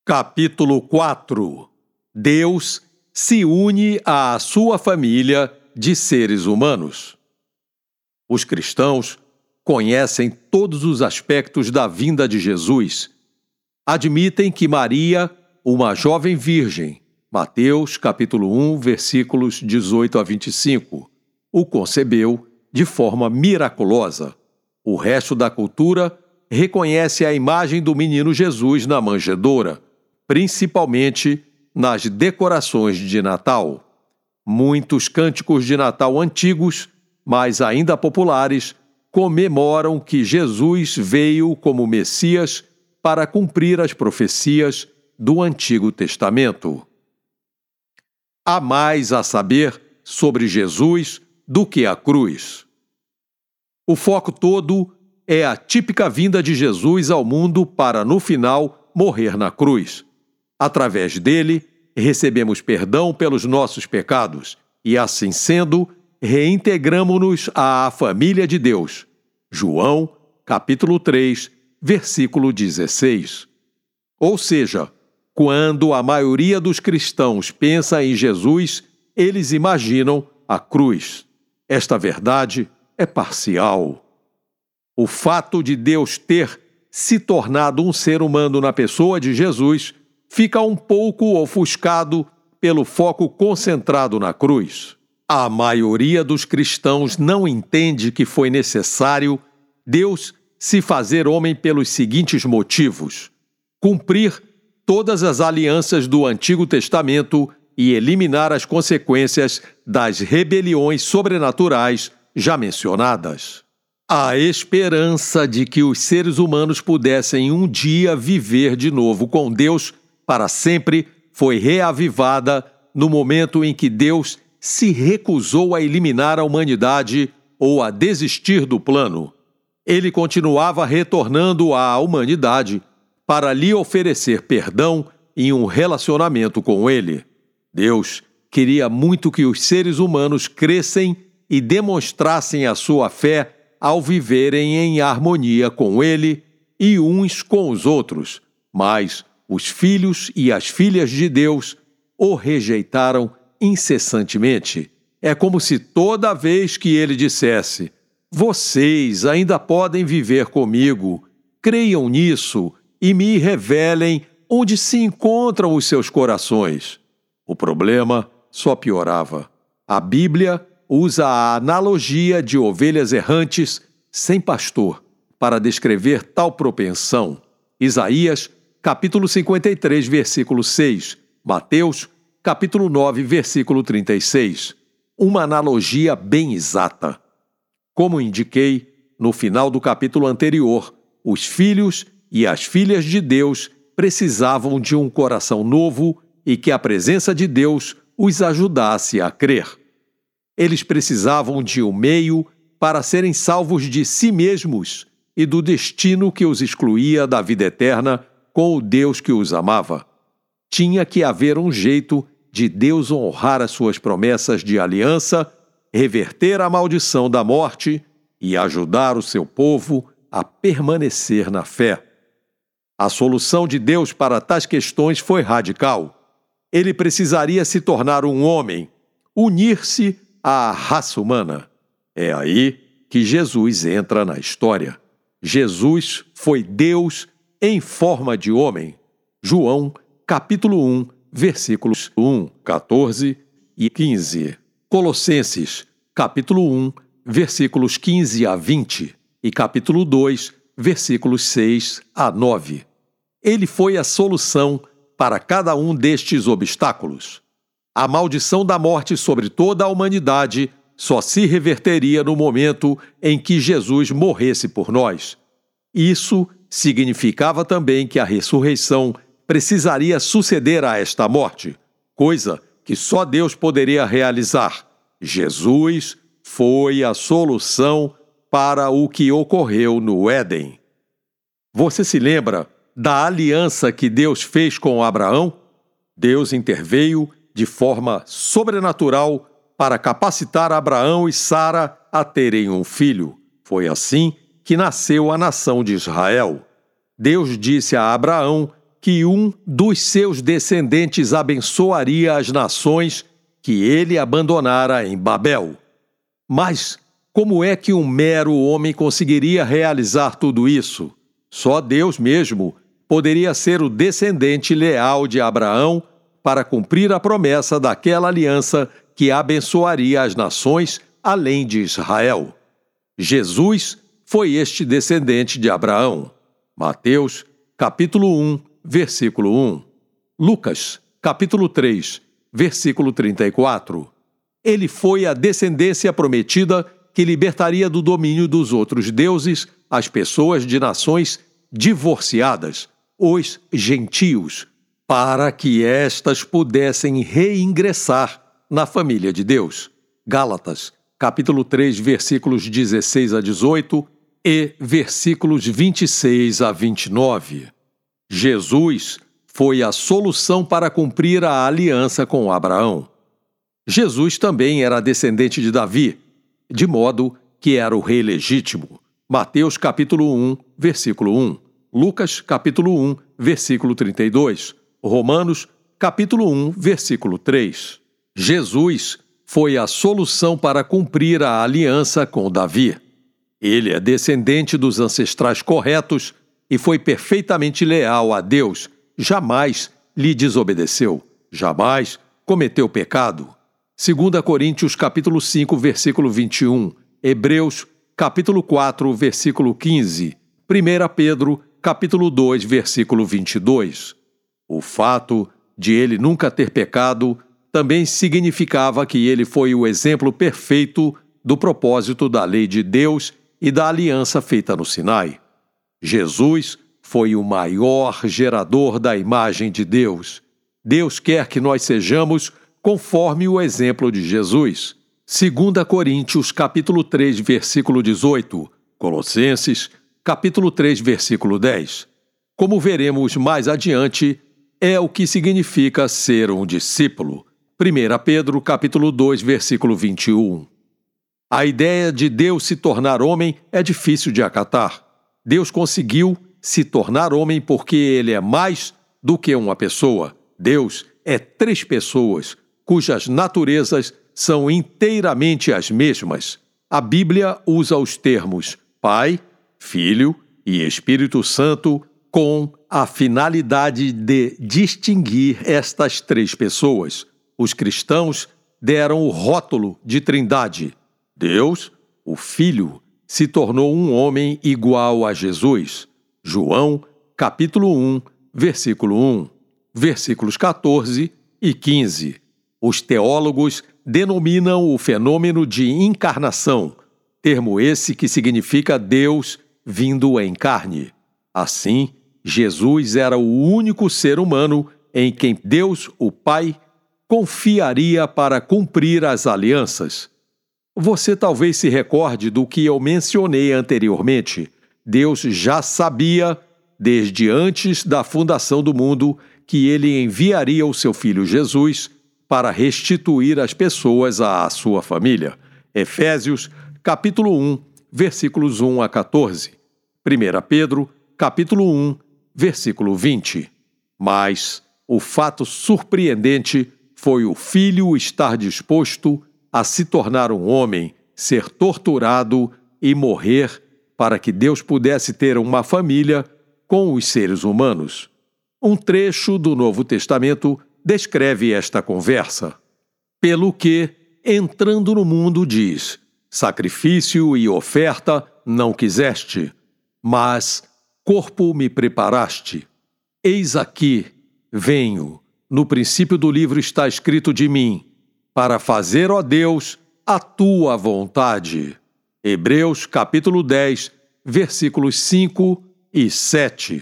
Capítulo 4. Deus se une à sua família de seres humanos. Os cristãos conhecem todos os aspectos da vinda de Jesus. Admitem que Maria, uma jovem virgem, Mateus capítulo 1, versículos 18 a 25, o concebeu de forma miraculosa. O resto da cultura reconhece a imagem do menino Jesus na manjedoura, principalmente nas decorações de Natal. Muitos cânticos de Natal antigos, mas ainda populares, comemoram que Jesus veio como Messias para cumprir as profecias do Antigo Testamento. Há mais a saber sobre Jesus do que a cruz. O foco todo é a típica vinda de Jesus ao mundo para, no final, morrer na cruz. Através dele, recebemos perdão pelos nossos pecados e, assim sendo, reintegramo-nos à família de Deus. João, capítulo 3, versículo 16. Ou seja, quando a maioria dos cristãos pensa em Jesus, eles imaginam a cruz. Esta verdade é parcial. O fato de Deus ter se tornado um ser humano na pessoa de Jesus fica um pouco ofuscado pelo foco concentrado na cruz. A maioria dos cristãos não entende que foi necessário Deus se fazer homem pelos seguintes motivos: cumprir todas as alianças do Antigo Testamento e eliminar as consequências das rebeliões sobrenaturais já mencionadas. A esperança de que os seres humanos pudessem um dia viver de novo com Deus para sempre foi reavivada no momento em que Deus se recusou a eliminar a humanidade ou a desistir do plano. Ele continuava retornando à humanidade para lhe oferecer perdão em um relacionamento com ele. Deus queria muito que os seres humanos crescem e demonstrassem a sua fé ao viverem em harmonia com ele e uns com os outros, mas os filhos e as filhas de Deus o rejeitaram incessantemente. É como se toda vez que ele dissesse: "Vocês ainda podem viver comigo, creiam nisso e me revelem onde se encontram os seus corações", o problema só piorava. A Bíblia usa a analogia de ovelhas errantes sem pastor para descrever tal propensão. Isaías, capítulo 53, versículo 6. Mateus, capítulo 9, versículo 36. Uma analogia bem exata. Como indiquei no final do capítulo anterior, os filhos e as filhas de Deus precisavam de um coração novo e que a presença de Deus os ajudasse a crer. Eles precisavam de um meio para serem salvos de si mesmos e do destino que os excluía da vida eterna com o Deus que os amava. Tinha que haver um jeito de Deus honrar as suas promessas de aliança, reverter a maldição da morte e ajudar o seu povo a permanecer na fé. A solução de Deus para tais questões foi radical. Ele precisaria se tornar um homem, unir-se à raça humana. É aí que Jesus entra na história. Jesus foi Deus em forma de homem. João, capítulo 1, versículos 1, 14 e 15. Colossenses, capítulo 1, versículos 15 a 20 e capítulo 2, versículos 6 a 9. Ele foi a solução para cada um destes obstáculos. A maldição da morte sobre toda a humanidade só se reverteria no momento em que Jesus morresse por nós. Isso significava também que a ressurreição precisaria suceder a esta morte, coisa que só Deus poderia realizar. Jesus foi a solução para o que ocorreu no Éden. Você se lembra da aliança que Deus fez com Abraão? Deus interveio de forma sobrenatural para capacitar Abraão e Sara a terem um filho. Foi assim que nasceu a nação de Israel. Deus disse a Abraão que um dos seus descendentes abençoaria as nações que ele abandonara em Babel. Mas como é que um mero homem conseguiria realizar tudo isso? Só Deus mesmo poderia ser o descendente leal de Abraão para cumprir a promessa daquela aliança que abençoaria as nações além de Israel. Jesus foi este descendente de Abraão. Mateus, capítulo 1, versículo 1. Lucas, capítulo 3, versículo 34. Ele foi a descendência prometida que libertaria do domínio dos outros deuses as pessoas de nações divorciadas, os gentios, para que estas pudessem reingressar na família de Deus. Gálatas, capítulo 3, versículos 16 a 18 e versículos 26 a 29. Jesus foi a solução para cumprir a aliança com Abraão. Jesus também era descendente de Davi, de modo que era o rei legítimo. Mateus capítulo 1, versículo 1. Lucas capítulo 1, versículo 32. Romanos capítulo 1, versículo 3. Jesus foi a solução para cumprir a aliança com Davi. Ele é descendente dos ancestrais corretos e foi perfeitamente leal a Deus. Jamais lhe desobedeceu, jamais cometeu pecado. 2 Coríntios capítulo 5, versículo 21, Hebreus capítulo 4, versículo 15, 1 Pedro capítulo 2, versículo 22. O fato de ele nunca ter pecado também significava que ele foi o exemplo perfeito do propósito da lei de Deus e da aliança feita no Sinai. Jesus foi o maior gerador da imagem de Deus. Deus quer que nós sejamos conforme o exemplo de Jesus. 2 Coríntios, capítulo 3, versículo 18. Colossenses, capítulo 3, versículo 10. Como veremos mais adiante, é o que significa ser um discípulo. 1 Pedro, capítulo 2, versículo 21. A ideia de Deus se tornar homem é difícil de acatar. Deus conseguiu se tornar homem porque ele é mais do que uma pessoa. Deus é três pessoas, cujas naturezas são inteiramente as mesmas. A Bíblia usa os termos Pai, Filho e Espírito Santo com a finalidade de distinguir estas três pessoas. Os cristãos deram o rótulo de Trindade. Deus, o Filho, se tornou um homem igual a Jesus. João, capítulo 1, versículo 1, versículos 14 e 15. Os teólogos denominam o fenômeno de encarnação, termo esse que significa Deus vindo em carne. Assim, Jesus era o único ser humano em quem Deus, o Pai, confiaria para cumprir as alianças. Você talvez se recorde do que eu mencionei anteriormente. Deus já sabia, desde antes da fundação do mundo, que ele enviaria o seu Filho Jesus para restituir as pessoas à sua família. Efésios, capítulo 1, versículos 1 a 14. 1 Pedro, capítulo 1, versículo 20. Mas o fato surpreendente foi o Filho estar disposto a se tornar um homem, ser torturado e morrer para que Deus pudesse ter uma família com os seres humanos. Um trecho do Novo Testamento descreve esta conversa. Pelo que, entrando no mundo, diz: sacrifício e oferta não quiseste, mas corpo me preparaste. Eis aqui, venho. No princípio do livro está escrito de mim, para fazer, ó Deus, a tua vontade. Hebreus capítulo 10, versículos 5 e 7.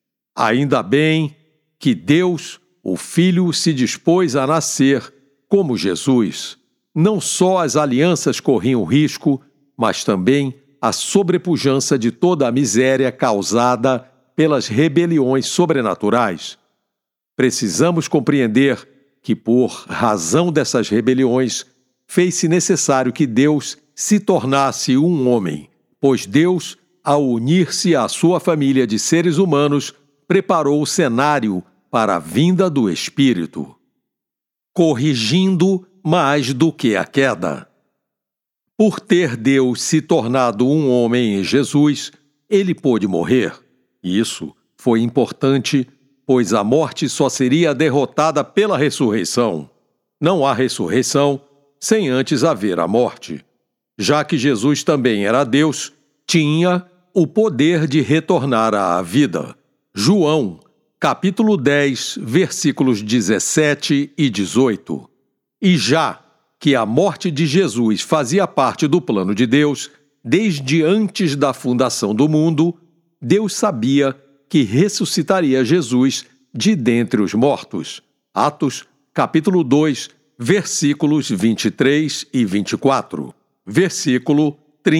Ainda bem que Deus, o Filho, se dispôs a nascer como Jesus. Não só as alianças corriam risco, mas também a sobrepujança de toda a miséria causada pelas rebeliões sobrenaturais. Precisamos compreender que, por razão dessas rebeliões, fez-se necessário que Deus se tornasse um homem, pois Deus, ao unir-se à sua família de seres humanos, preparou o cenário para a vinda do Espírito, corrigindo mais do que a queda. Por ter Deus se tornado um homem em Jesus, ele pôde morrer. Isso foi importante, pois a morte só seria derrotada pela ressurreição. Não há ressurreição sem antes haver a morte. Já que Jesus também era Deus, tinha o poder de retornar à vida. João, capítulo 10, versículos 17 e 18. E já que a morte de Jesus fazia parte do plano de Deus, desde antes da fundação do mundo, Deus sabia que ressuscitaria Jesus de dentre os mortos. Atos, capítulo 2, versículos 23 e 24. Versículo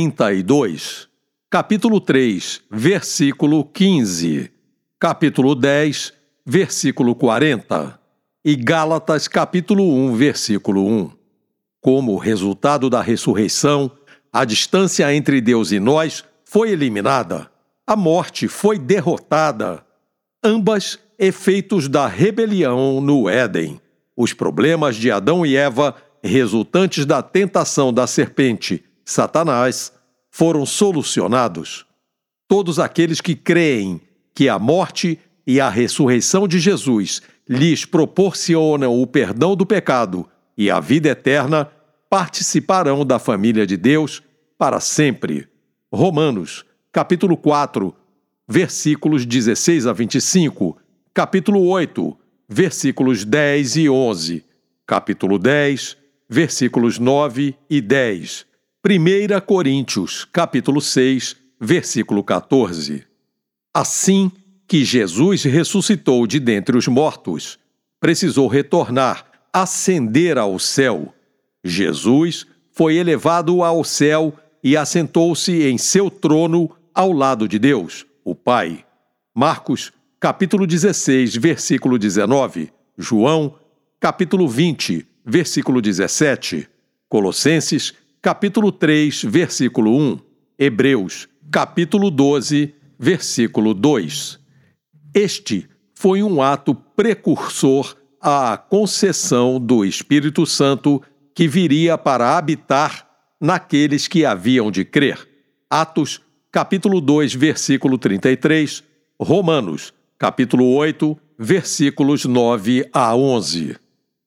32. Capítulo 3, versículo 15. Capítulo 10, versículo 40. E Gálatas, capítulo 1, versículo 1. Como resultado da ressurreição, a distância entre Deus e nós foi eliminada. A morte foi derrotada. Ambas efeitos da rebelião no Éden. Os problemas de Adão e Eva, resultantes da tentação da serpente, Satanás, foram solucionados. Todos aqueles que creem que a morte e a ressurreição de Jesus lhes proporcionam o perdão do pecado e a vida eterna, participarão da família de Deus para sempre. Romanos, capítulo 4, versículos 16 a 25, capítulo 8, versículos 10 e 11, capítulo 10, versículos 9 e 10, 1 Coríntios, capítulo 6, versículo 14. Assim que Jesus ressuscitou de dentre os mortos, precisou retornar, ascender ao céu. Jesus foi elevado ao céu e assentou-se em seu trono ao lado de Deus, o Pai. Marcos, capítulo 16, versículo 19. João, capítulo 20, versículo 17. Colossenses, capítulo 3, versículo 1. Hebreus, capítulo 12, versículo 2. Este foi um ato precursor à concessão do Espírito Santo que viria para habitar naqueles que haviam de crer. Atos, capítulo 2, versículo 33, Romanos, capítulo 8, versículos 9 a 11.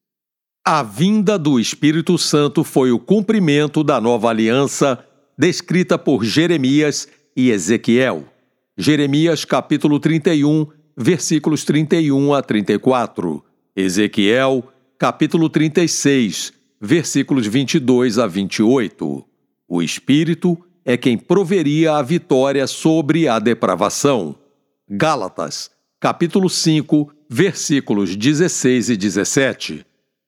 A vinda do Espírito Santo foi o cumprimento da nova aliança descrita por Jeremias e Ezequiel. Jeremias, capítulo 31, versículos 31 a 34. Ezequiel, capítulo 36, versículos 22 a 28. O Espírito é quem proveria a vitória sobre a depravação. Gálatas, capítulo 5, versículos 16 e 17.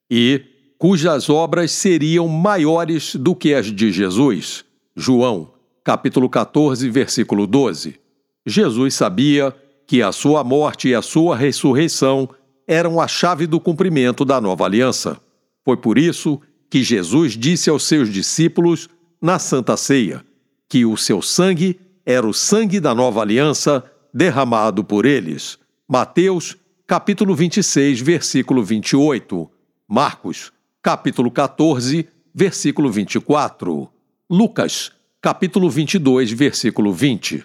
E cujas obras seriam maiores do que as de Jesus. João, capítulo 14, versículo 12. Jesus sabia que a sua morte e a sua ressurreição eram a chave do cumprimento da nova aliança. Foi por isso que Jesus disse aos seus discípulos na Santa Ceia que o seu sangue era o sangue da nova aliança derramado por eles. Mateus, capítulo 26, versículo 28. Marcos, capítulo 14, versículo 24. Lucas, capítulo 22, versículo 20.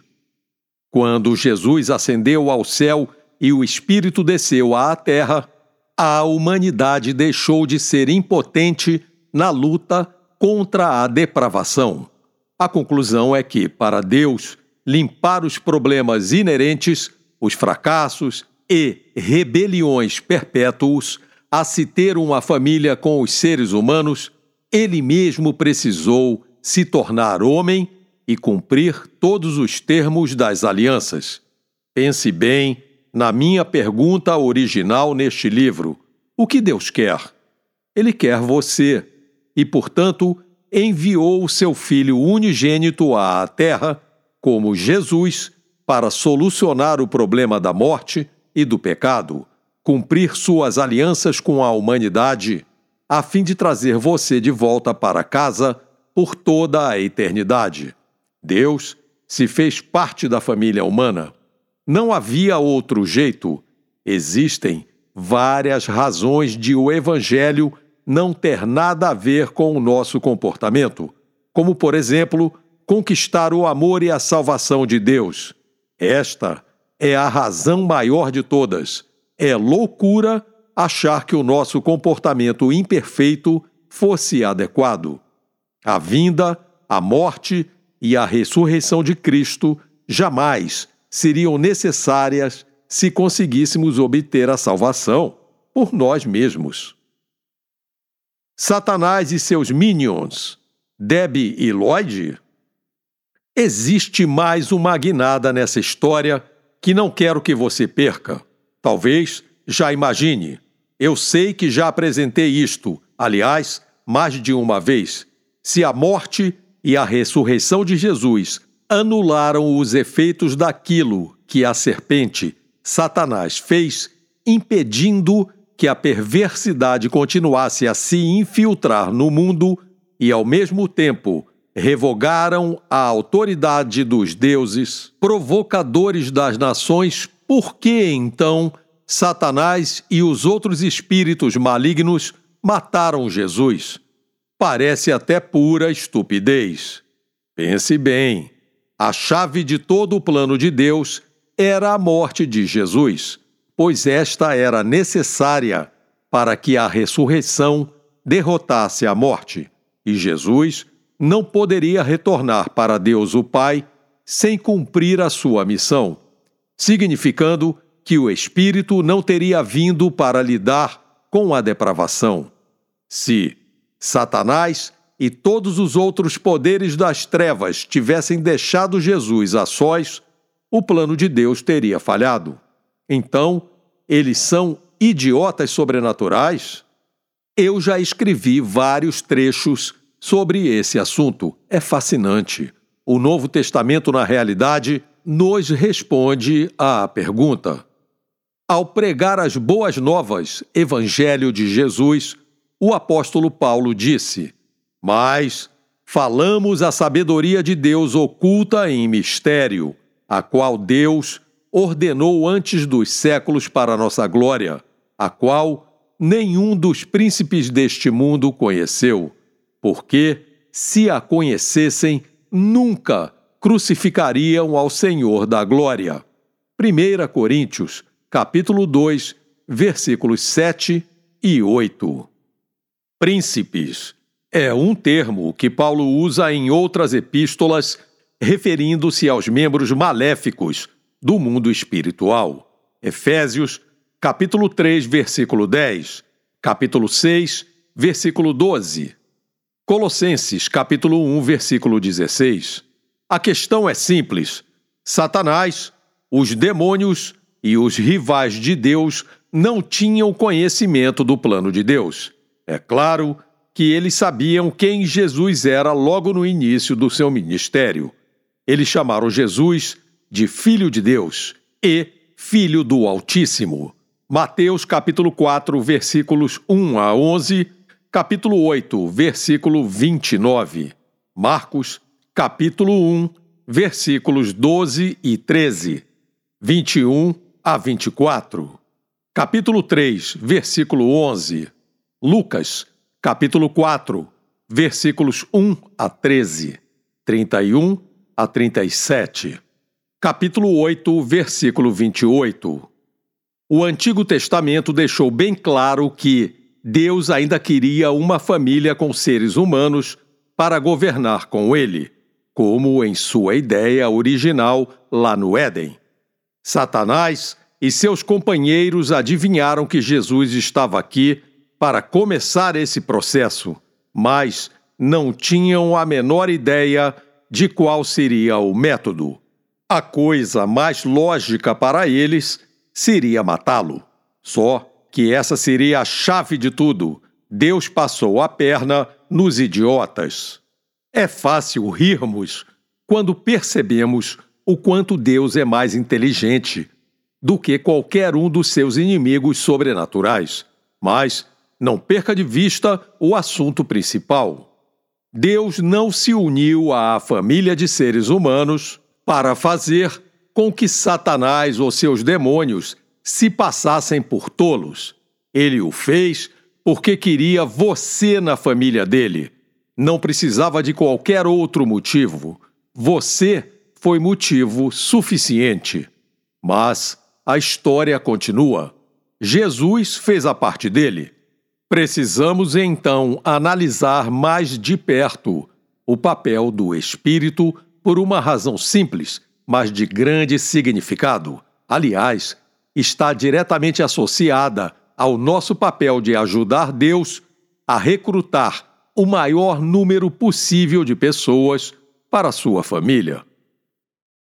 Quando Jesus ascendeu ao céu e o Espírito desceu à terra, a humanidade deixou de ser impotente na luta contra a depravação. A conclusão é que, para Deus, limpar os problemas inerentes, os fracassos e rebeliões perpétuos, a se ter uma família com os seres humanos, ele mesmo precisou se tornar homem e cumprir todos os termos das alianças. Pense bem na minha pergunta original neste livro. O que Deus quer? Ele quer você e, portanto, enviou o seu Filho unigênito à terra como Jesus para solucionar o problema da morte e do pecado, cumprir suas alianças com a humanidade, a fim de trazer você de volta para casa por toda a eternidade. Deus se fez parte da família humana. Não havia outro jeito. Existem várias razões de o Evangelho não ter nada a ver com o nosso comportamento, como, por exemplo, conquistar o amor e a salvação de Deus. Esta é a razão maior de todas. É loucura achar que o nosso comportamento imperfeito fosse adequado. A vinda, a morte e a ressurreição de Cristo jamais seriam necessárias se conseguíssemos obter a salvação por nós mesmos. Satanás e seus minions, Debbie e Lloyd? Existe mais uma guinada nessa história que não quero que você perca. Talvez já imagine. Eu sei que já apresentei isto, aliás, mais de uma vez. Se a morte e a ressurreição de Jesus anularam os efeitos daquilo que a serpente, Satanás, fez, impedindo que a perversidade continuasse a se infiltrar no mundo e, ao mesmo tempo, revogaram a autoridade dos deuses, provocadores das nações, por que, então, Satanás e os outros espíritos malignos mataram Jesus? Parece até pura estupidez. Pense bem, a chave de todo o plano de Deus era a morte de Jesus, pois esta era necessária para que a ressurreição derrotasse a morte, e Jesus não poderia retornar para Deus o Pai sem cumprir a sua missão, significando que o Espírito não teria vindo para lidar com a depravação. Se Satanás e todos os outros poderes das trevas tivessem deixado Jesus a sós, o plano de Deus teria falhado. Então, eles são idiotas sobrenaturais? Eu já escrevi vários trechos sobre esse assunto. É fascinante. O Novo Testamento, na realidade, nos responde à pergunta. Ao pregar as boas novas, Evangelho de Jesus, o apóstolo Paulo disse: "Mas falamos a sabedoria de Deus oculta em mistério, a qual Deus ordenou antes dos séculos para nossa glória, a qual nenhum dos príncipes deste mundo conheceu, porque, se a conhecessem, nunca crucificariam ao Senhor da glória." 1 Coríntios, capítulo 2, versículos 7 e 8. Príncipes é um termo que Paulo usa em outras epístolas, referindo-se aos membros maléficos do mundo espiritual. Efésios, capítulo 3, versículo 10, capítulo 6, versículo 12. Colossenses, capítulo 1, versículo 16. A questão é simples. Satanás, os demônios e os rivais de Deus não tinham conhecimento do plano de Deus. É claro que eles sabiam quem Jesus era logo no início do seu ministério. Eles chamaram Jesus de Filho de Deus e Filho do Altíssimo. Mateus capítulo 4, versículos 1 a 11, capítulo 8, versículo 29. Marcos capítulo 1, versículos 12 e 13, 21 a 24. Capítulo 3, versículo 11. Lucas capítulo 4, versículos 1 a 13, 31 a 37. Capítulo 8, versículo 28. O Antigo Testamento deixou bem claro que Deus ainda queria uma família com seres humanos para governar com ele, como em sua ideia original lá no Éden. Satanás e seus companheiros adivinharam que Jesus estava aqui para começar esse processo, mas não tinham a menor ideia de qual seria o método. A coisa mais lógica para eles seria matá-lo. Só que essa seria a chave de tudo. Deus passou a perna nos idiotas. É fácil rirmos quando percebemos o quanto Deus é mais inteligente do que qualquer um dos seus inimigos sobrenaturais. Mas não perca de vista o assunto principal. Deus não se uniu à família de seres humanos para fazer com que Satanás ou seus demônios se passassem por tolos. Ele o fez porque queria você na família dele. Não precisava de qualquer outro motivo. Você foi motivo suficiente. Mas a história continua. Jesus fez a parte dele. Precisamos, então, analisar mais de perto o papel do Espírito por uma razão simples, mas de grande significado. Aliás, está diretamente associada ao nosso papel de ajudar Deus a recrutar o maior número possível de pessoas para a sua família.